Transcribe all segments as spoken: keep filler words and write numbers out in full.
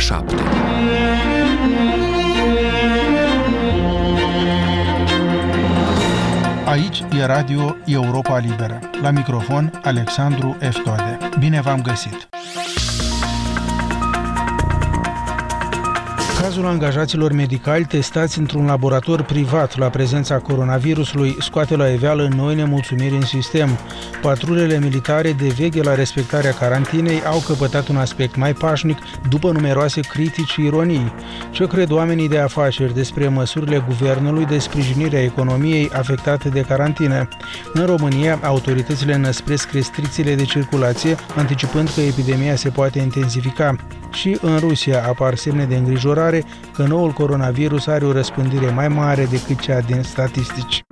șapte. Aici e Radio Europa Liberă. La microfon, Alexandru Eftode. Bine v-am găsit! Cazul angajaților medicali testați într-un laborator privat la prezența coronavirusului scoate la iveală noi nemulțumiri în sistem. Patrulele militare de veghe la respectarea carantinei au căpătat un aspect mai pașnic după numeroase critici și ironii. Ce cred oamenii de afaceri despre măsurile guvernului de sprijinire a economiei afectate de carantină? În România, autoritățile înăspresc restricțiile de circulație, anticipând că epidemia se poate intensifica. Și în Rusia apar semne de îngrijorare că noul coronavirus are o răspândire mai mare decât cea din statistici.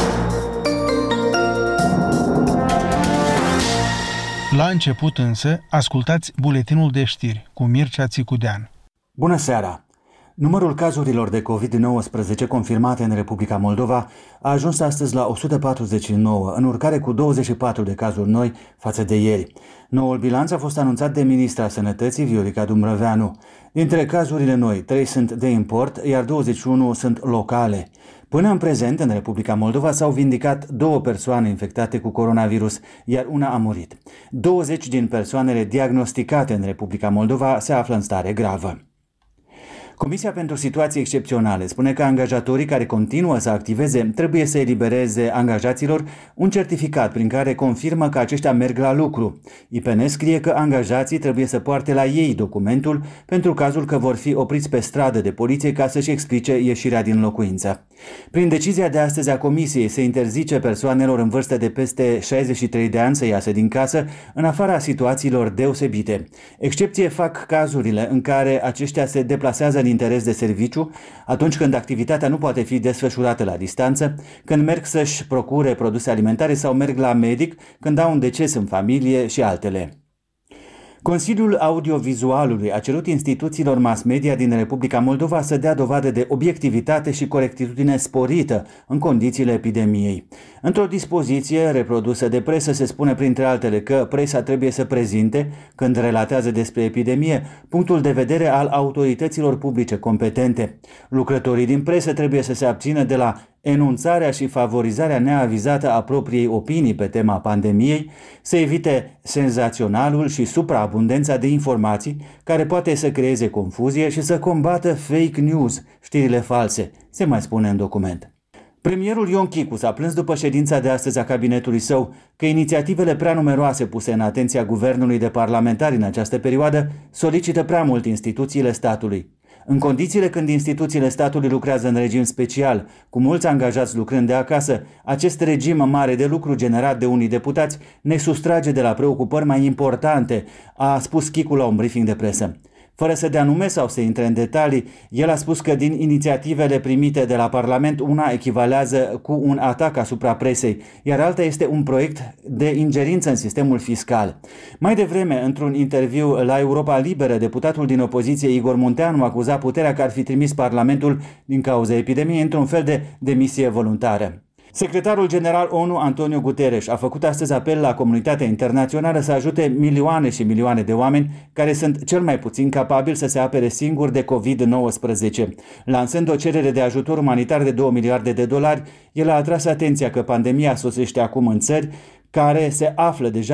La început însă, ascultați buletinul de știri cu Mircea Țicudean. Bună seara! Numărul cazurilor de covid nouăsprezece confirmate în Republica Moldova a ajuns astăzi la o sută patruzeci și nouă, în urcare cu douăzeci și patru de cazuri noi față de ieri. Noul bilanț a fost anunțat de ministra Sănătății, Viorica Dumbrăveanu. Dintre cazurile noi, trei sunt de import, iar douăzeci și unu sunt locale. Până în prezent, în Republica Moldova s-au vindicat două persoane infectate cu coronavirus, iar una a murit. douăzeci din persoanele diagnosticate în Republica Moldova se află în stare gravă. Comisia pentru situații excepționale spune că angajatorii care continuă să activeze trebuie să elibereze angajaților un certificat prin care confirmă că aceștia merg la lucru. I P N scrie că angajații trebuie să poarte la ei documentul pentru cazul că vor fi opriți pe stradă de poliție ca să-și explice ieșirea din locuință. Prin decizia de astăzi a Comisiei se interzice persoanelor în vârstă de peste șaizeci și trei de ani să iasă din casă în afara situațiilor deosebite. Excepție fac cazurile în care aceștia se deplasează în interes de serviciu, atunci când activitatea nu poate fi desfășurată la distanță, când merg să-și procure produse alimentare sau merg la medic, când au un deces în familie și altele. Consiliul Audiovizualului a cerut instituțiilor mass media din Republica Moldova să dea dovadă de obiectivitate și corectitudine sporită în condițiile epidemiei. Într-o dispoziție reprodusă de presă se spune printre altele că presa trebuie să prezinte, când relatează despre epidemie, punctul de vedere al autorităților publice competente. Lucrătorii din presă trebuie să se abțină de la enunțarea și favorizarea neavizată a propriei opinii pe tema pandemiei, să evite senzaționalul și supraabundența de informații care poate să creeze confuzie și să combată fake news, știrile false, se mai spune în document. Premierul Ion Chicu s-a plâns după ședința de astăzi a cabinetului său că inițiativele prea numeroase puse în atenția guvernului de parlamentari în această perioadă solicită prea mult instituțiile statului. În condițiile când instituțiile statului lucrează în regim special, cu mulți angajați lucrând de acasă, acest regim mare de lucru generat de unii deputați ne sustrage de la preocupări mai importante, a spus Chicu la un briefing de presă. Fără să dea nume sau să intre în detalii, el a spus că din inițiativele primite de la Parlament, una echivalează cu un atac asupra presei, iar alta este un proiect de ingerință în sistemul fiscal. Mai devreme, într-un interviu la Europa Liberă, deputatul din opoziție Igor Munteanu acuza puterea că ar fi trimis Parlamentul din cauza epidemiei într-un fel de demisie voluntară. Secretarul general ONU Antonio Guterres a făcut astăzi apel la comunitatea internațională să ajute milioane și milioane de oameni care sunt cel mai puțin capabili să se apere singuri de covid nouăsprezece. Lansând o cerere de ajutor umanitar de două miliarde de dolari, el a atras atenția că pandemia sosește acum în țări care se află deja